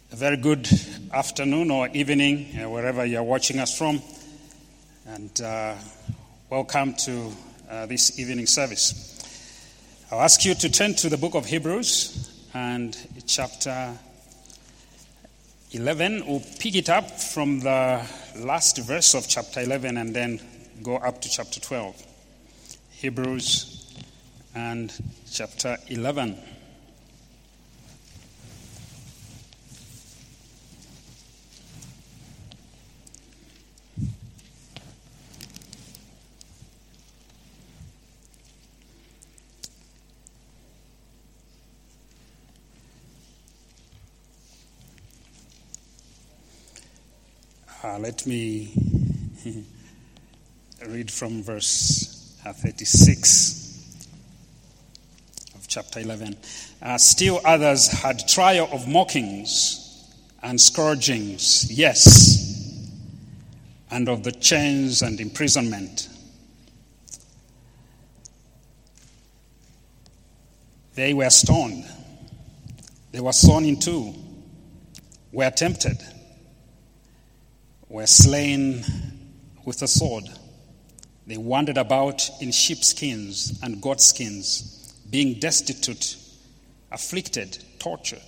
A very good afternoon or evening, wherever you're watching us from. And welcome to this evening service. I'll ask you to turn to the book of Hebrews and chapter 11. We'll pick it up from the last verse of chapter 11 and then go up to chapter 12. Hebrews and chapter 11. Let me read from verse 36 of chapter 11. Still others had trial of mockings and scourgings, yes, and of the chains and imprisonment. They were stoned. They were sawn in two, were tempted, were slain with a sword. They wandered about in sheepskins and goatskins, being destitute, afflicted, tormented,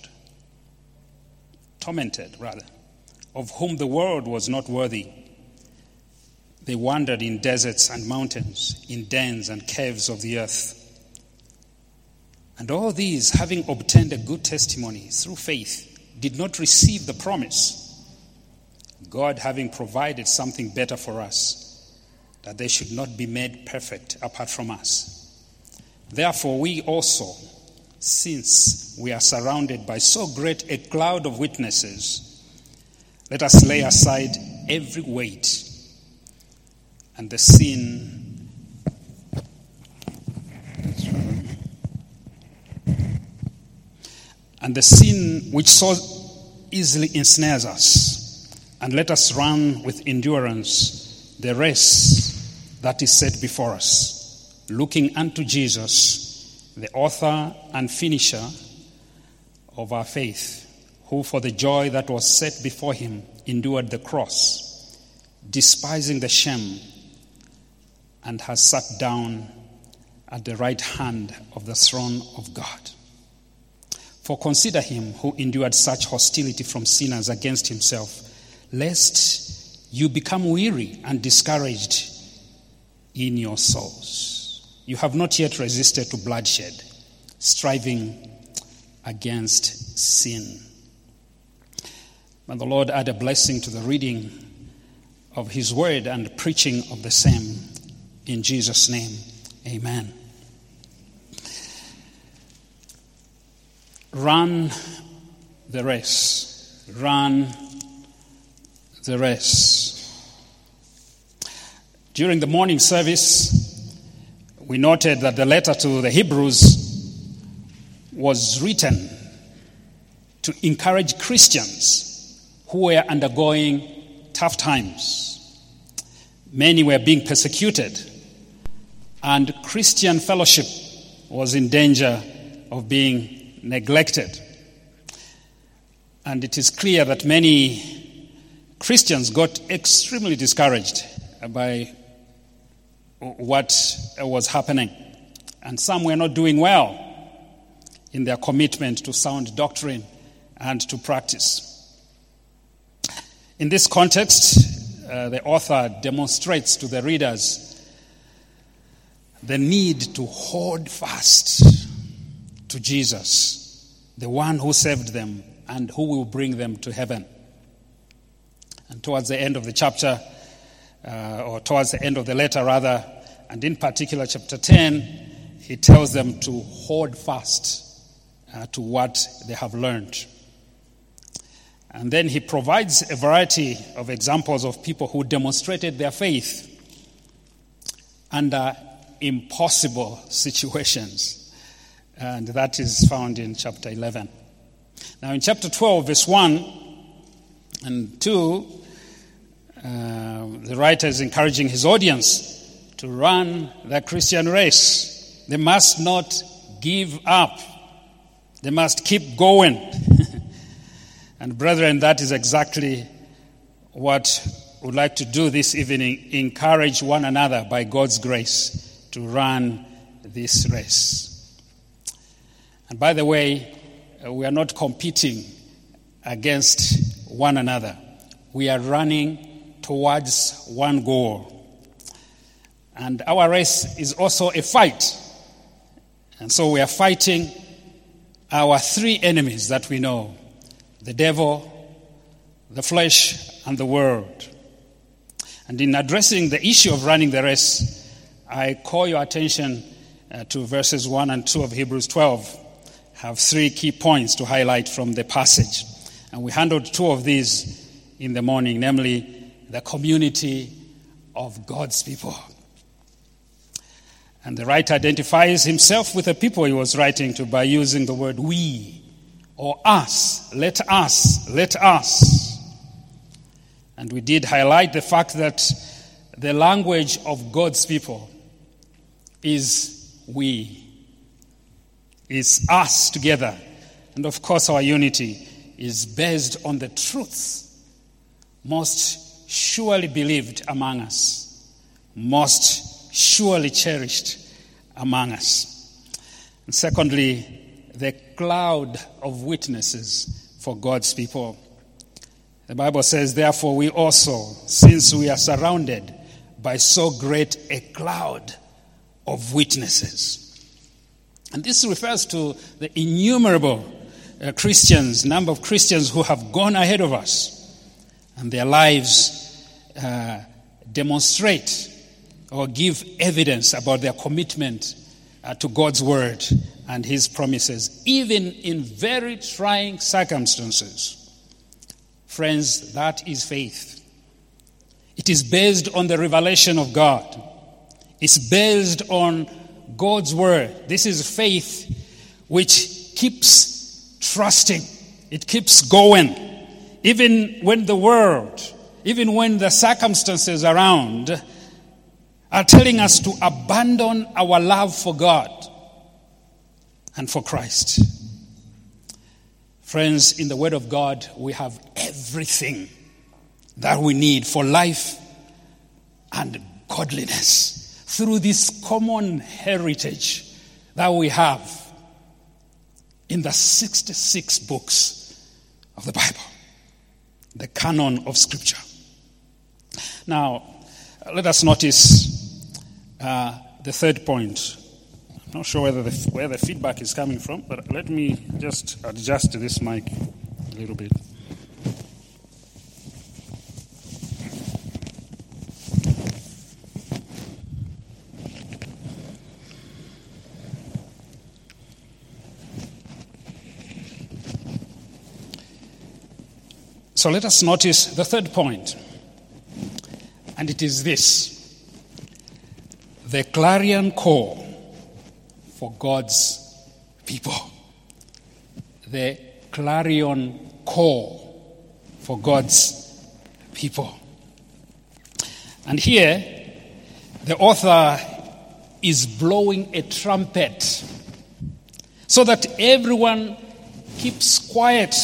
of whom the world was not worthy. They wandered in deserts and mountains, in dens and caves of the earth. And all these, having obtained a good testimony through faith, did not receive the promise, God having provided something better for us, that they should not be made perfect apart from us. Therefore we also, since we are surrounded by so great a cloud of witnesses, let us lay aside every weight and the sin which so easily ensnares us. And let us run with endurance the race that is set before us, looking unto Jesus, the author and finisher of our faith, who for the joy that was set before him endured the cross, despising the shame, and has sat down at the right hand of the throne of God. For consider him who endured such hostility from sinners against himself, lest you become weary and discouraged in your souls. You have not yet resisted to bloodshed, striving against sin. May the Lord add a blessing to the reading of his word and preaching of the same. In Jesus' name, amen. Run the race. Run the race. During the morning service, we noted that the letter to the Hebrews was written to encourage Christians who were undergoing tough times. Many were being persecuted, and Christian fellowship was in danger of being neglected. And it is clear that many Christians got extremely discouraged by what was happening, and some were not doing well in their commitment to sound doctrine and to practice. In this context, the author demonstrates to the readers the need to hold fast to Jesus, the one who saved them and who will bring them to heaven. And towards the end of the chapter, or towards the end of the letter rather, and in particular chapter 10, he tells them to hold fast to what they have learned. And then he provides a variety of examples of people who demonstrated their faith under impossible situations. And that is found in chapter 11. Now in chapter 12, verse 1 and 2, the writer is encouraging his audience to run the Christian race. They must not give up. They must keep going. And brethren, that is exactly what we'd like to do this evening, encourage one another by God's grace to run this race. And by the way, we are not competing against one another. We are running towards one goal. And our race is also a fight. And so we are fighting our three enemies that we know: the devil, the flesh, and the world. And in addressing the issue of running the race, I call your attention to verses 1 and 2 of Hebrews 12. I have three key points to highlight from the passage. And we handled two of these in the morning, namely the community of God's people. And the writer identifies himself with the people he was writing to by using the word we or us. Let us, let us. And we did highlight the fact that the language of God's people is we. It's us together. And of course our unity is based on the truths most surely believed among us, most surely cherished among us. And secondly, the cloud of witnesses for God's people. The Bible says, therefore we also, since we are surrounded by so great a cloud of witnesses. And this refers to the innumerable number of Christians who have gone ahead of us. And their lives demonstrate or give evidence about their commitment to God's word and his promises, even in very trying circumstances. Friends, that is faith. It is based on the revelation of God. It's based on God's word. This is faith which keeps trusting. It keeps going. Even when the world, even when the circumstances around are telling us to abandon our love for God and for Christ. Friends, in the Word of God, we have everything that we need for life and godliness through this common heritage that we have in the 66 books of the Bible, the canon of Scripture. Now, let us notice the third point. I'm not sure where the feedback is coming from, but let me just adjust this mic a little bit. So let us notice the third point. And it is this: the clarion call for God's people. The clarion call for God's people. And here, the author is blowing a trumpet so that everyone keeps quiet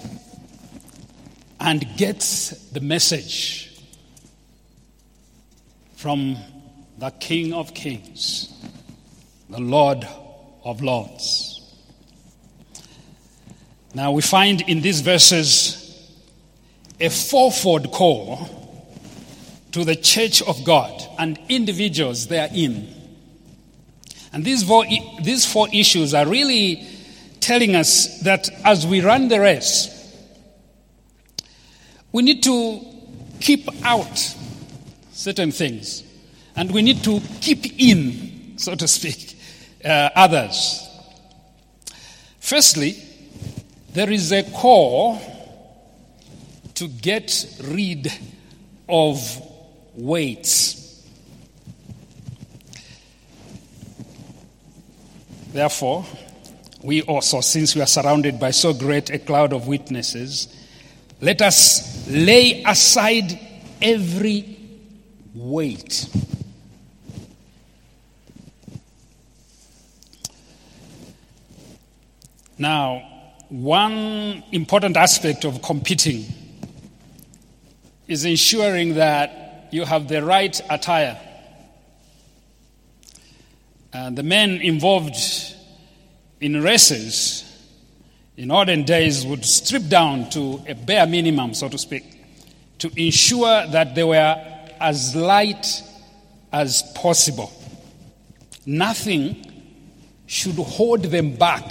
and gets the message from the King of Kings, the Lord of Lords. Now we find in these verses a fourfold call to the church of God and individuals therein. And these four issues are really telling us that as we run the race, we need to keep out certain things, and we need to keep in, so to speak, others. Firstly, there is a call to get rid of weights. Therefore, we also, since we are surrounded by so great a cloud of witnesses, let us lay aside every weight. Now, one important aspect of competing is ensuring that you have the right attire. The men involved in races in olden days would strip down to a bare minimum, so to speak, to ensure that they were as light as possible. Nothing should hold them back.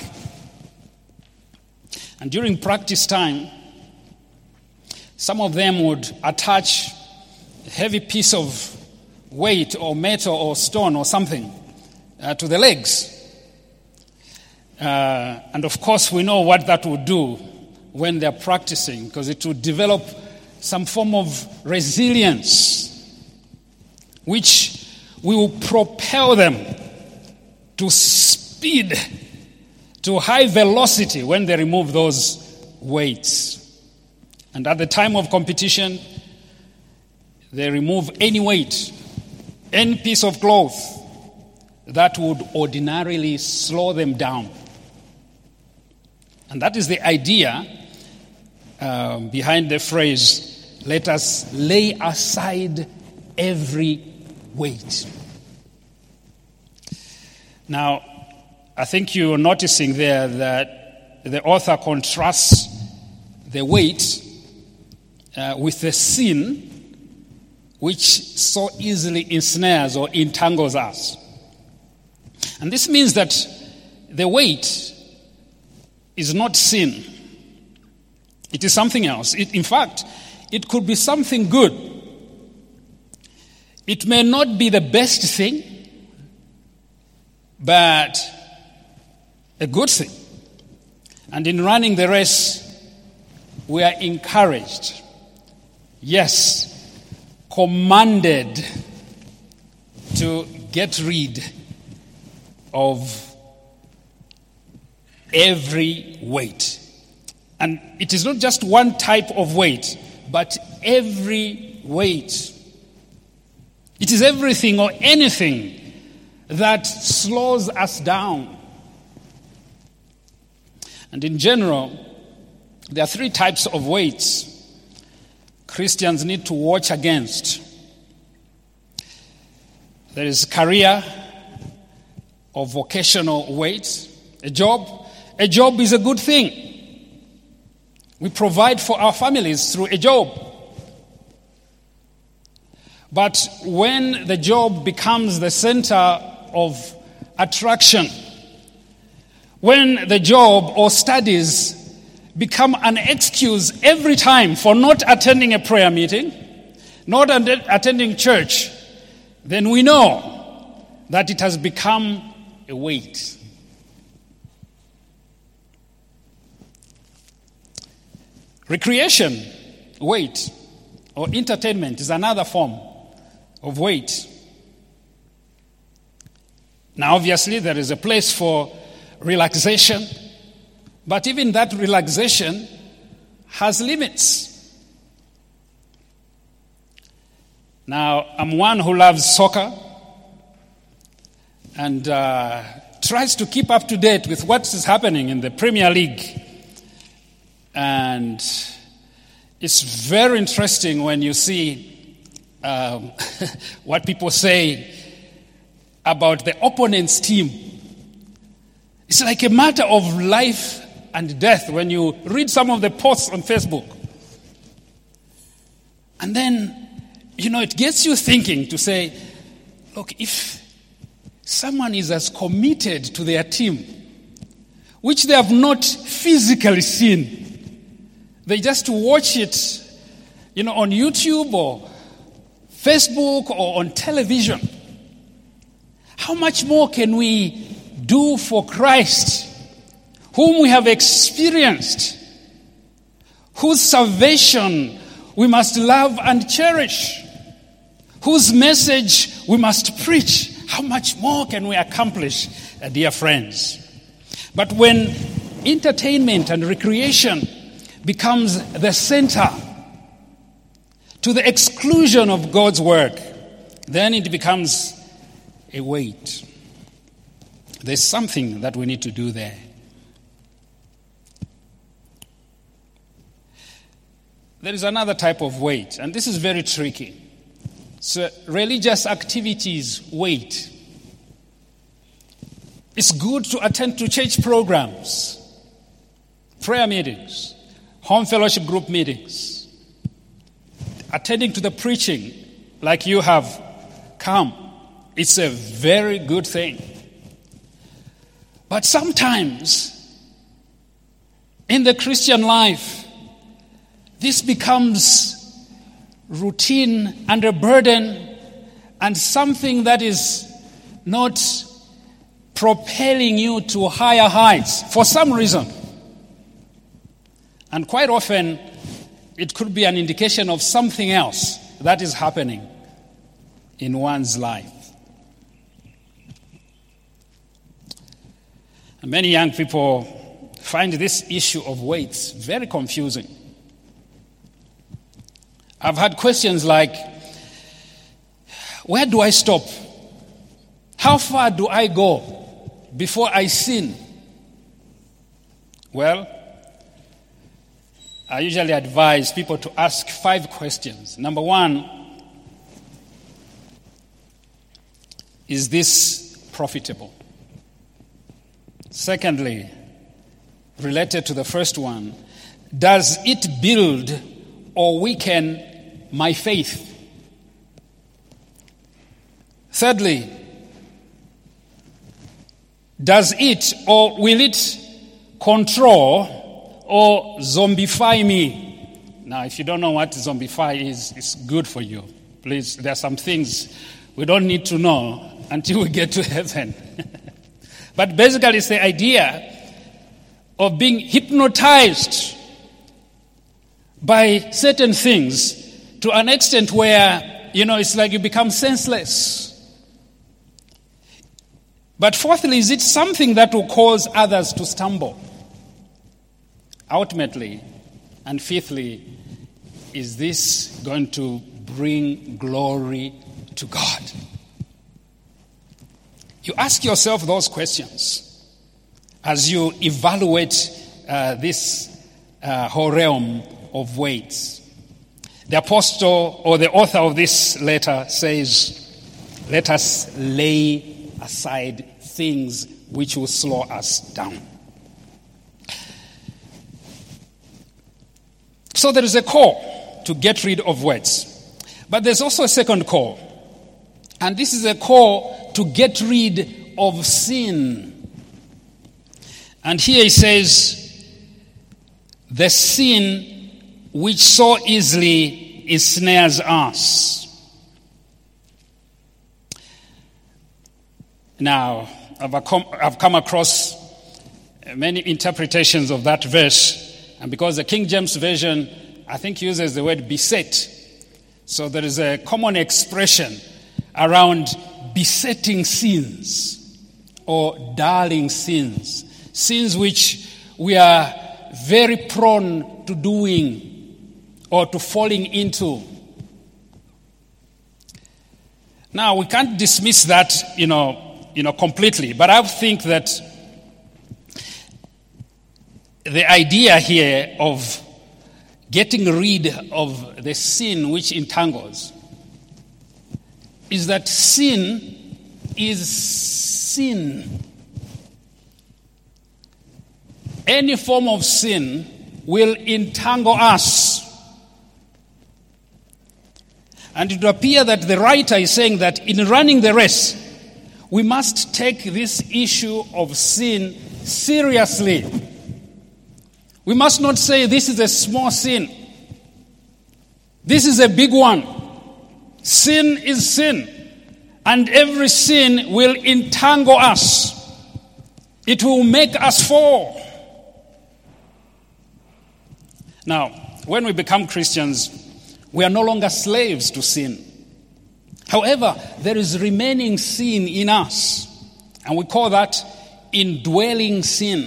And during practice time, some of them would attach a heavy piece of weight or metal or stone or something to the legs. And of course, we know what that would do when they're practicing, because it would develop some form of resilience, which will propel them to speed, to high velocity when they remove those weights. And at the time of competition, they remove any weight, any piece of cloth that would ordinarily slow them down. And that is the idea behind the phrase, let us lay aside every weight. Now, I think you're noticing there that the author contrasts the weight with the sin which so easily ensnares or entangles us. And this means that the weight is not sin. It is something else. In fact, it could be something good. It may not be the best thing, but a good thing. And in running the race, we are encouraged, yes, commanded to get rid of every weight. And it is not just one type of weight, but every weight. It is everything or anything that slows us down. And in general, there are three types of weights Christians need to watch against. There is career or vocational weight. A job is a good thing. We provide for our families through a job. But when the job becomes the center of attraction, when the job or studies become an excuse every time for not attending a prayer meeting, not attending church, then we know that it has become a weight. Recreation, weight, or entertainment is another form of weight. Now, obviously, there is a place for relaxation, but even that relaxation has limits. Now, I'm one who loves soccer and tries to keep up to date with what is happening in the Premier League. And it's very interesting when you see what people say about the opponent's team. It's like a matter of life and death when you read some of the posts on Facebook. And then, it gets you thinking to say, look, if someone is as committed to their team, which they have not physically seen, they just watch it, on YouTube or Facebook or on television. How much more can we do for Christ, whom we have experienced, whose salvation we must love and cherish, whose message we must preach? How much more can we accomplish, dear friends? But when entertainment and recreation becomes the center to the exclusion of God's work, then it becomes a weight. There's something that we need to do there. there is another type of weight, and this is very tricky. So religious activities weight. It's good to attend to church programs, prayer meetings, home fellowship group meetings, attending to the preaching like you have come. It's a very good thing. But sometimes in the Christian life, this becomes routine and a burden and something that is not propelling you to higher heights for some reason. And quite often, it could be an indication of something else that is happening in one's life. And many young people find this issue of weights very confusing. I've had questions like, where do I stop? How far do I go before I sin? Well, I usually advise people to ask 5 questions. Number 1, is this profitable? Secondly, related to the first one, does it build or weaken my faith? Thirdly, does it or will it control or zombify me? Now, if you don't know what zombify is, it's good for you. Please, there are some things we don't need to know until we get to heaven. But basically, it's the idea of being hypnotized by certain things to an extent where, it's like you become senseless. But fourthly, is it something that will cause others to stumble? Ultimately, and fifthly, is this going to bring glory to God? You ask yourself those questions as you evaluate this whole realm of weights. The apostle or the author of this letter says, let us lay aside things which will slow us down. So there is a call to get rid of weights. But there's also a second call. And this is a call to get rid of sin. And here he says, the sin which so easily ensnares us. Now, I've come across many interpretations of that verse, and because the King James Version, I think, uses the word beset. So there is a common expression around besetting sins or darling sins, sins which we are very prone to doing or to falling into. Now, we can't dismiss that, completely, but I think that the idea here of getting rid of the sin which entangles is that sin is sin. Any form of sin will entangle us. And it would appear that the writer is saying that in running the race, we must take this issue of sin seriously. We must not say this is a small sin. This is a big one. Sin is sin. And every sin will entangle us. It will make us fall. Now, when we become Christians, we are no longer slaves to sin. However, there is remaining sin in us, and we call that indwelling sin.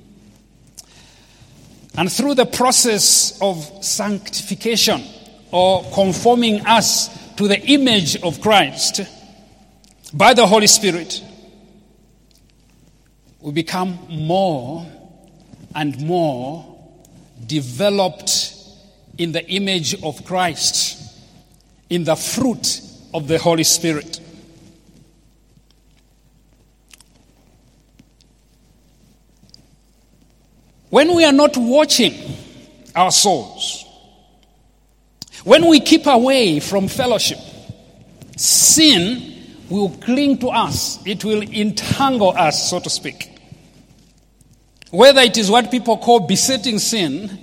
And through the process of sanctification, or conforming us to the image of Christ, by the Holy Spirit, we become more and more developed in the image of Christ, in the fruit of the Holy Spirit. When we are not watching our souls, when we keep away from fellowship, sin will cling to us. It will entangle us, so to speak. Whether it is what people call besetting sin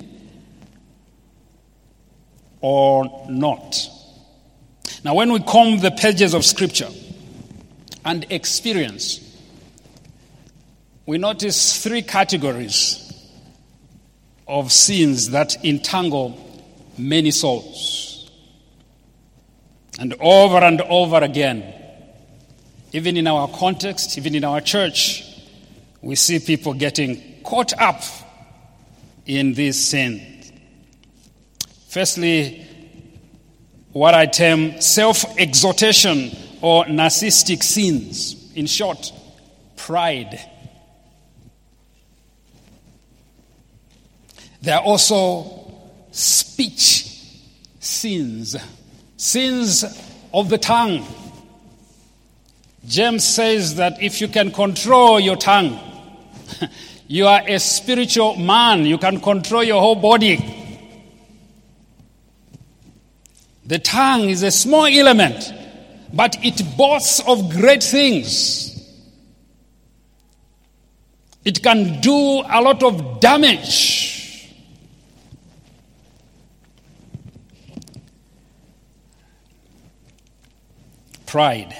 or not. Now, when we comb the pages of Scripture and experience, we notice three categories of sins that entangle many souls. And over again, even in our context, even in our church, we see people getting caught up in these sins. Firstly, what I term self-exaltation or narcissistic sins. In short, pride. There are also speech sins, sins of the tongue. James says that if you can control your tongue, you are a spiritual man. You can control your whole body. The tongue is a small element, but it boasts of great things. It can do a lot of damage. Pride,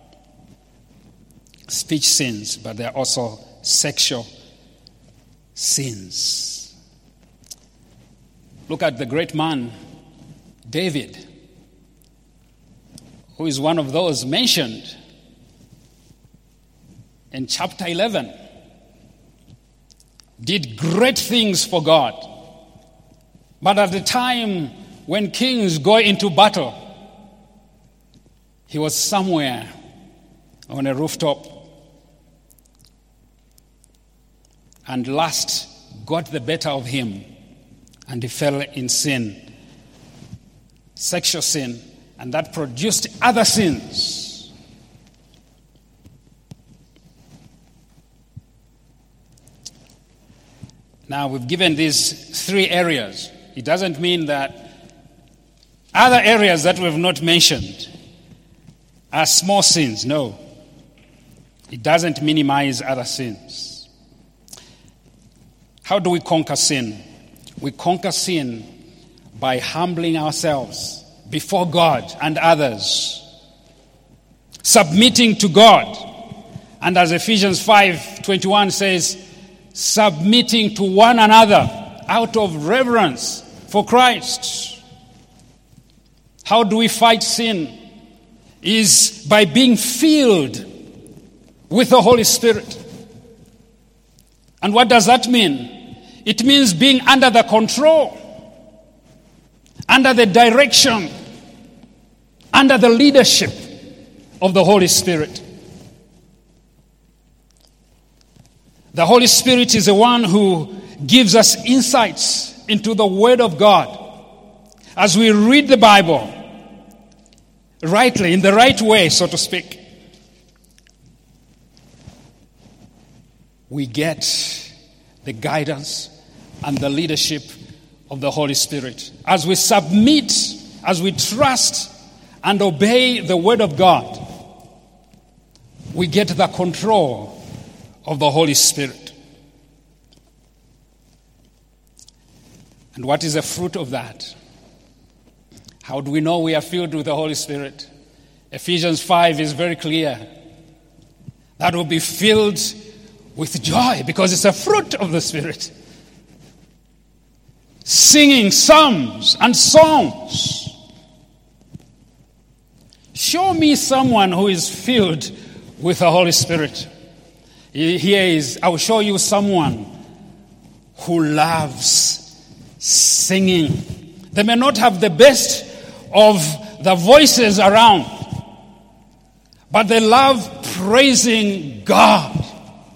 speech sins, but there are also sexual sins. Look at the great man, David, who is one of those mentioned in chapter 11. Did great things for God. But at the time when kings go into battle, he was somewhere on a rooftop, and lust got the better of him, and he fell in sin, sexual sin, and that produced other sins. Now, we've given these three areas. It doesn't mean that other areas that we've not mentioned are small sins. No. It doesn't minimize other sins. How do we conquer sin? We conquer sin by humbling ourselves before God and others, submitting to God. And as Ephesians 5:21 says, submitting to one another out of reverence for Christ. How do we fight sin? Is by being filled with the Holy Spirit. And what does that mean? It means being under the control, under the direction, under the leadership of the Holy Spirit. The Holy Spirit is the one who gives us insights into the Word of God. As we read the Bible rightly, in the right way, so to speak, we get the guidance and the leadership of the Holy Spirit. As we submit, as we trust and obey the Word of God, we get the control of the Holy Spirit. And what is the fruit of that? How do we know we are filled with the Holy Spirit? Ephesians 5 is very clear. That will be filled with joy because it's a fruit of the Spirit. Singing psalms and songs. Show me someone who is filled with the Holy Spirit. Here is, I will show you someone who loves singing. They may not have the best of the voices around, but they love praising God.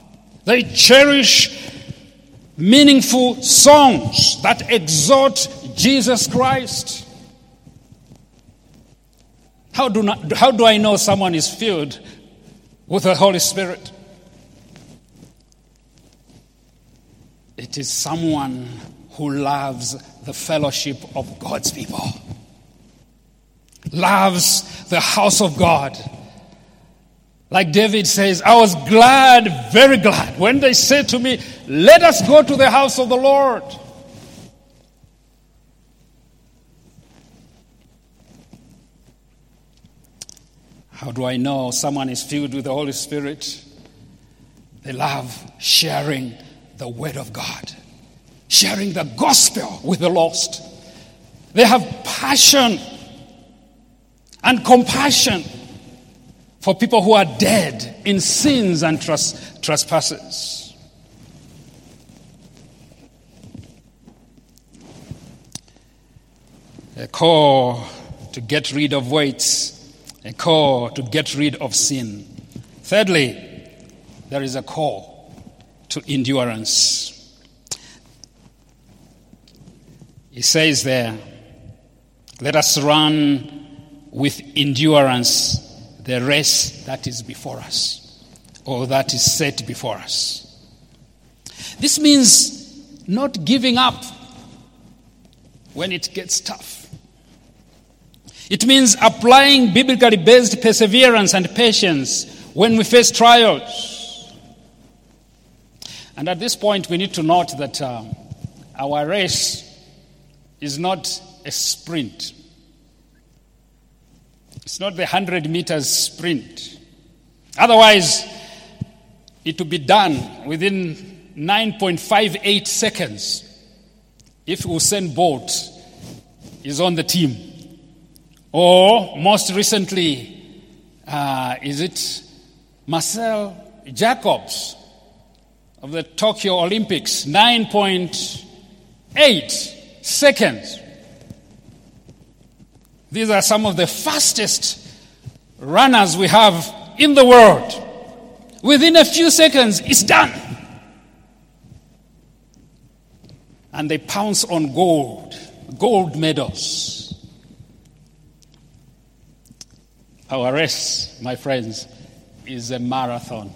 They cherish meaningful songs that exhort Jesus Christ. How do I know someone is filled with the Holy Spirit? It is someone who loves the fellowship of God's people, loves the house of God. Like David says, I was glad, very glad, when they said to me, let us go to the house of the Lord. How do I know someone is filled with the Holy Spirit? They love sharing the Word of God, sharing the gospel with the lost. They have passion and compassion for people who are dead in sins and trespasses. A call to get rid of weights. A call to get rid of sin. Thirdly, there is a call to endurance. He says there, let us run with endurance the race that is before us, or that is set before us. This means not giving up when it gets tough. It means applying biblically based perseverance and patience when we face trials. And at this point, we need to note that our race is not a sprint. It's not the 100 meters sprint. Otherwise, it would be done within 9.58 seconds if Usain Bolt is on the team. Or, most recently, is it Marcel Jacobs of the Tokyo Olympics, 9.8 seconds. These are some of the fastest runners we have in the world. Within a few seconds, it's done. And they pounce on gold medals. Our race, my friends, is a marathon.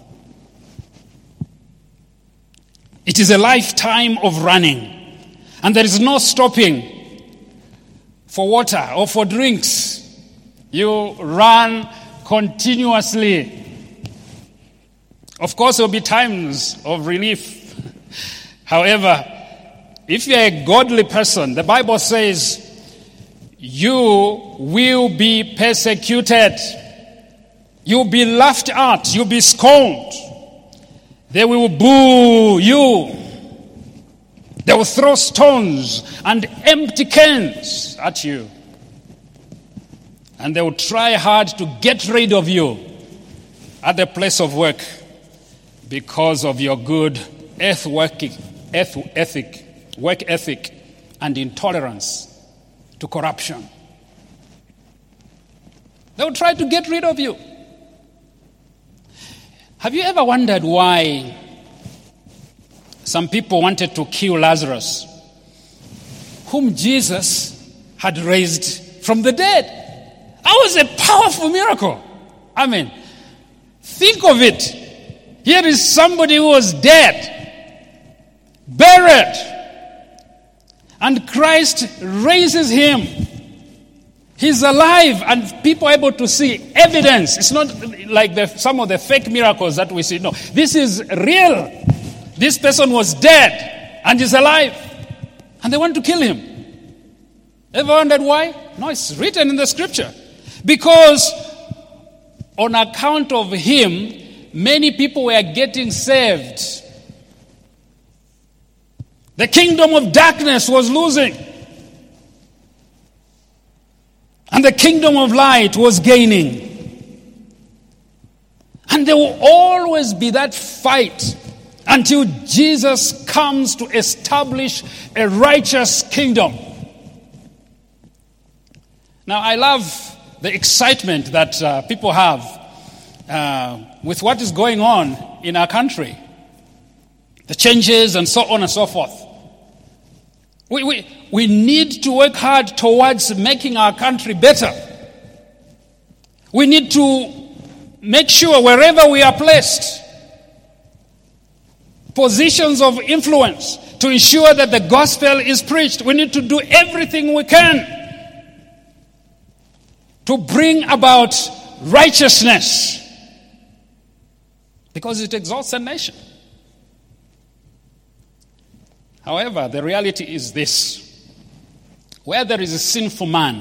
It is a lifetime of running. And there is no stopping for water or for drinks. You run continuously. Of course, there will be times of relief. However, if you are a godly person, the Bible says, you will be persecuted. You'll be laughed at. You'll be scorned. They will boo you. They will throw stones and empty cans at you. And they will try hard to get rid of you at the place of work because of your good work ethic, and intolerance to corruption. They will try to get rid of you. Have you ever wondered why some people wanted to kill Lazarus, whom Jesus had raised from the dead? That was a powerful miracle. I mean, think of it. Here is somebody who was dead, buried, and Christ raises him. He's alive, and people are able to see evidence. It's not like some of the fake miracles that we see. No, this is real. This person was dead and is alive, and they want to kill him. Ever wondered why? No, it's written in the scripture. Because on account of him, many people were getting saved. The kingdom of darkness was losing. And the kingdom of light was gaining. And there will always be that fight until Jesus comes to establish a righteous kingdom. Now, I love the excitement that people have with what is going on in our country. The changes and so on and so forth. We need to work hard towards making our country better. We need to make sure wherever we are placed, positions of influence, to ensure that the gospel is preached. We need to do everything we can to bring about righteousness, because it exalts a nation. However, the reality is this: where there is a sinful man,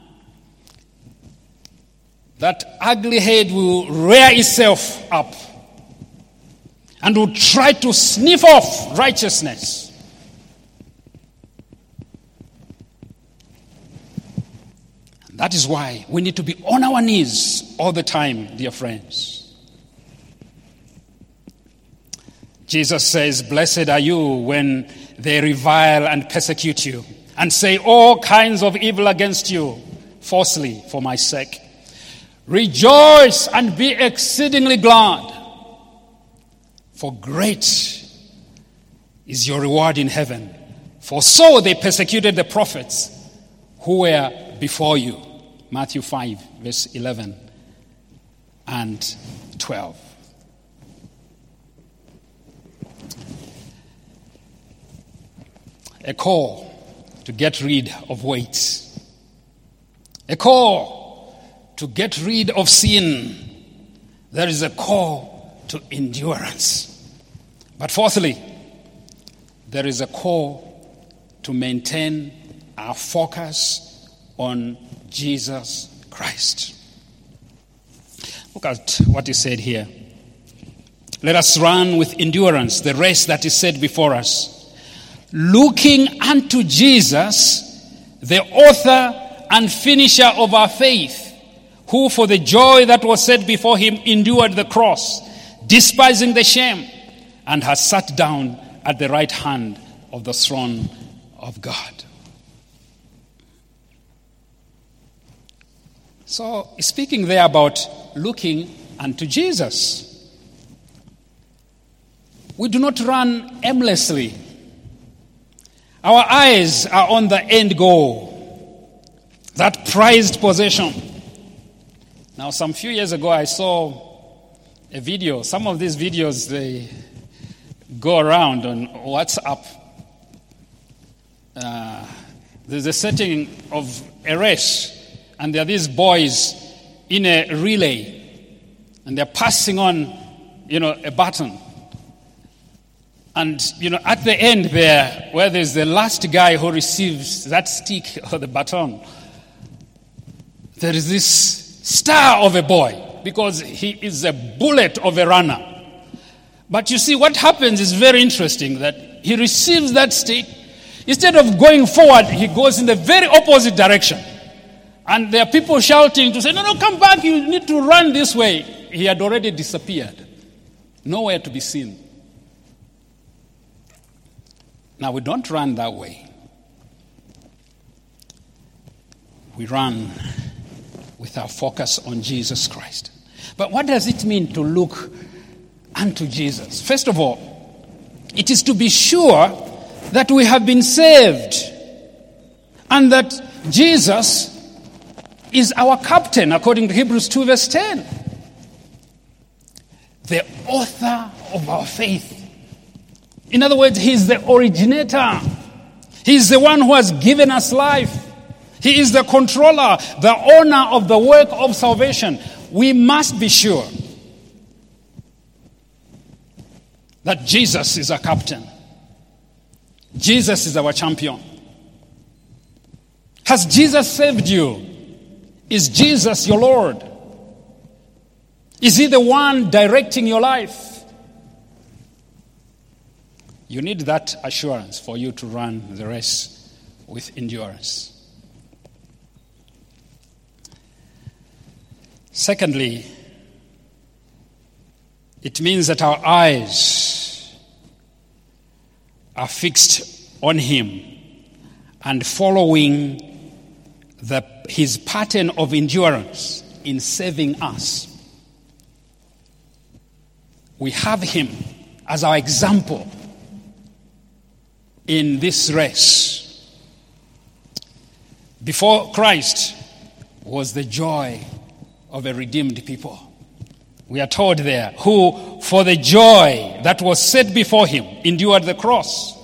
that ugly head will rear itself up and will try to sniff off righteousness. That is why we need to be on our knees all the time, dear friends. Jesus says, "Blessed are you when they revile and persecute you and say all kinds of evil against you falsely for my sake. Rejoice and be exceedingly glad, for great is your reward in heaven. For so they persecuted the prophets who were before you." Matthew 5, verse 11 and 12. A call to get rid of weight. A call to get rid of sin. There is a call to endurance. But fourthly, there is a call to maintain our focus on Jesus Christ. Look at what is said here. Let us run with endurance the race that is set before us, looking unto Jesus, the author and finisher of our faith, who for the joy that was set before him endured the cross, despising the shame, and has sat down at the right hand of the throne of God. So, speaking there about looking unto Jesus, we do not run aimlessly. Our eyes are on the end goal, that prized possession. Now, some few years ago, I saw a video. Some of these videos, they go around on WhatsApp. There's a setting of a race, and there are these boys in a relay, and they're passing on, a baton. And, at the end there, where there's the last guy who receives that stick or the baton, there is this star of a boy, because he is a bullet of a runner. But you see, what happens is very interesting, that he receives that stick. Instead of going forward, he goes in the very opposite direction. And there are people shouting to say, no, come back, you need to run this way. He had already disappeared. Nowhere to be seen. Now, we don't run that way. We run with our focus on Jesus Christ. But what does it mean to look unto Jesus? First of all, it is to be sure that we have been saved and that Jesus is our captain, according to Hebrews 2, verse 10. The author of our faith. In other words, he is the originator. He is the one who has given us life. He is the controller, the owner of the work of salvation. We must be sure that Jesus is our captain. Jesus is our champion. Has Jesus saved you? Is Jesus your Lord? Is he the one directing your life? You need that assurance for you to run the race with endurance. Secondly, it means that our eyes are fixed on him and following his pattern of endurance in saving us. We have him as our example in this race. before Christ was the joy of a redeemed people. We are told there, who for the joy that was set before him endured the cross.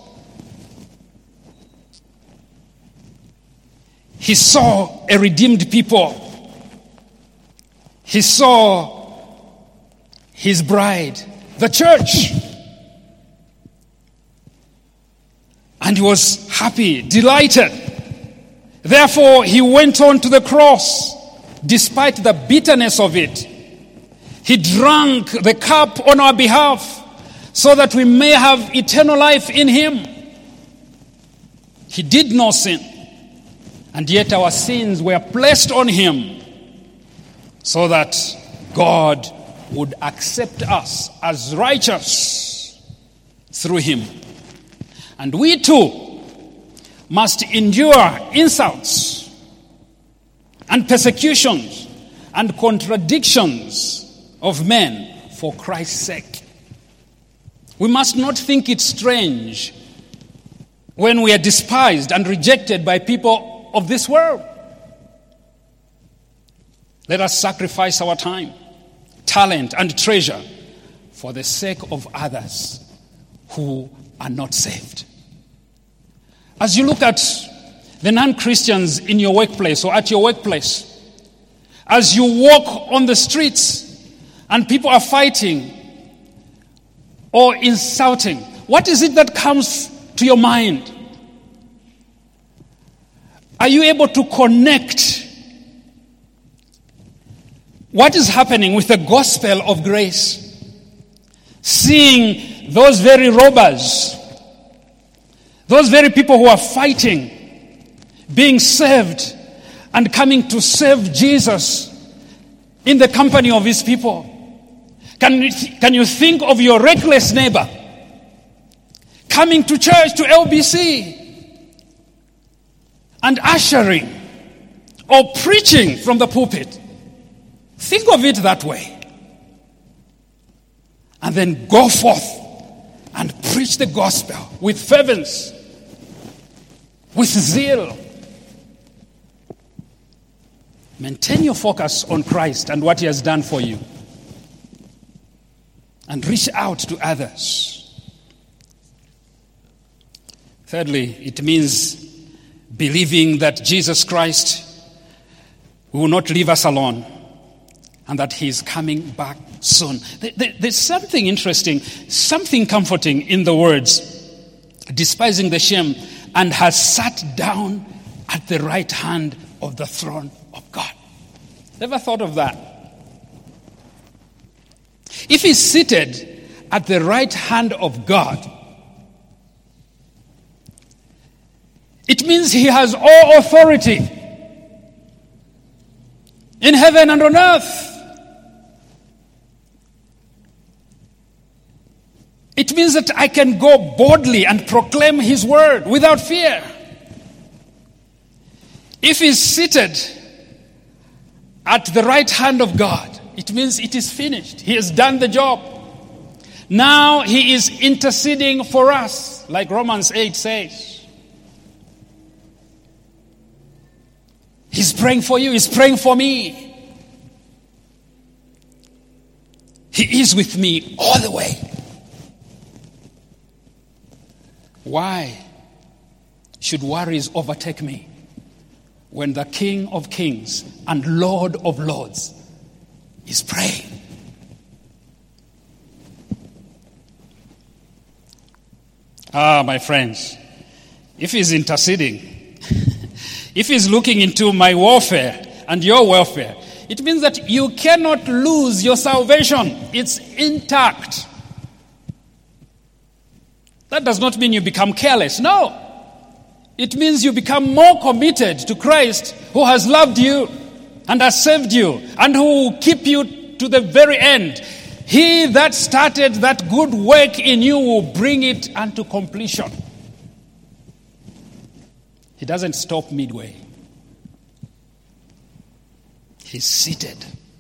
He saw a redeemed people. He saw his bride, the church. And he was happy, delighted. Therefore, he went on to the cross, despite the bitterness of it. He drank the cup on our behalf so that we may have eternal life in him. He did no sin, and yet our sins were placed on him so that God would accept us as righteous through him. And we too must endure insults and persecutions and contradictions of men for Christ's sake. We must not think it strange when we are despised and rejected by people of this world. Let us sacrifice our time, talent, and treasure for the sake of others who are not saved. As you look at the non-Christians in your workplace or at your workplace, as you walk on the streets and people are fighting or insulting, what is it that comes to your mind? Are you able to connect what is happening with the gospel of grace? Seeing those very robbers, those very people who are fighting, being saved and coming to serve Jesus in the company of his people. Can you think of your reckless neighbor coming to church, to LBC, and ushering or preaching from the pulpit? Think of it that way. And then go forth and preach the gospel with fervency, with zeal. Maintain your focus on Christ and what he has done for you. And reach out to others. Thirdly, it means believing that Jesus Christ will not leave us alone and that he is coming back soon. There's something interesting, something comforting in the words, despising the shame, and has sat down at the right hand of the throne of God. Never thought of that? If he's seated at the right hand of God, it means he has all authority in heaven and on earth. It means that I can go boldly and proclaim his word without fear. If he's seated at the right hand of God, it means it is finished. He has done the job. Now he is interceding for us, like Romans 8 says. He's praying for you. He's praying for me. He is with me all the way. Why should worries overtake me when the King of Kings and Lord of Lords is praying? My friends, if he's interceding, if he's looking into my warfare and your welfare, it means that you cannot lose your salvation. It's intact. That does not mean you become careless. No. It means you become more committed to Christ, who has loved you and has saved you and who will keep you to the very end. He that started that good work in you will bring it unto completion. He doesn't stop midway. He's seated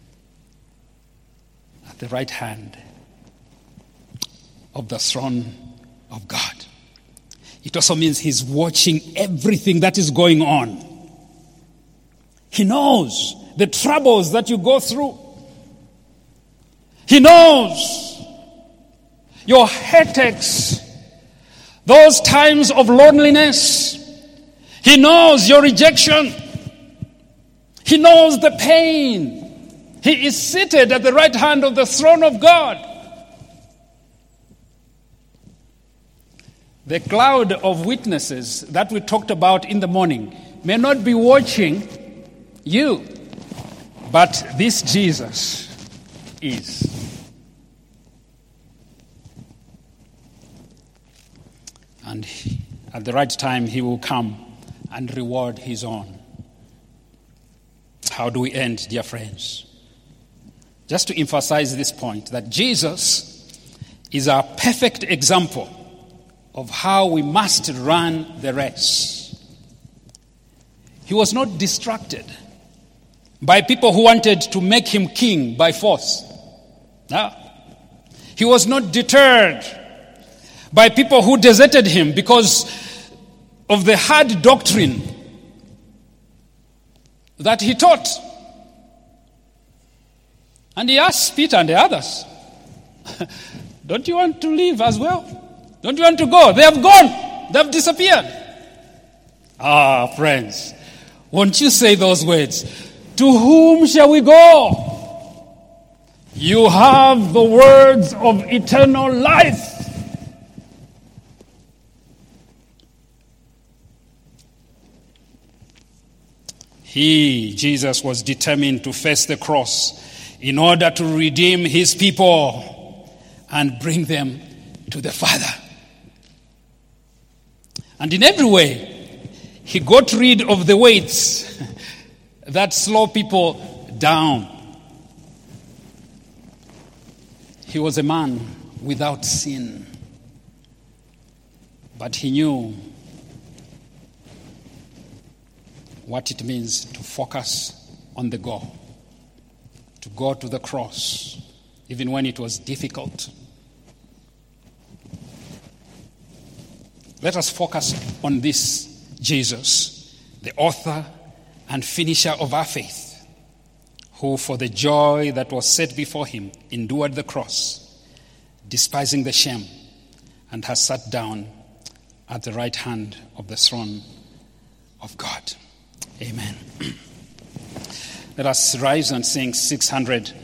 at the right hand of the throne of God. It also means he's watching everything that is going on. He knows the troubles that you go through. He knows your headaches, those times of loneliness. He knows your rejection. He knows the pain. He is seated at the right hand of the throne of God. The cloud of witnesses that we talked about in the morning may not be watching you, but this Jesus is. And at the right time, he will come and reward his own. How do we end, dear friends? Just to emphasize this point, that Jesus is our perfect example of how we must run the race. He was not distracted by people who wanted to make him king by force. No. He was not deterred by people who deserted him because of the hard doctrine that he taught. And he asked Peter and the others, don't you want to leave as well? Don't you want to go? They have gone. They have disappeared. Friends, won't you say those words? To whom shall we go? You have the words of eternal life. He, Jesus, was determined to face the cross in order to redeem his people and bring them to the Father. And in every way, he got rid of the weights that slow people down. He was a man without sin, but he knew what it means to focus on the goal, to go to the cross, even when it was difficult. Let us focus on this Jesus, the author and finisher of our faith, who for the joy that was set before him endured the cross, despising the shame, and has sat down at the right hand of the throne of God. Amen. Let us rise and sing 600.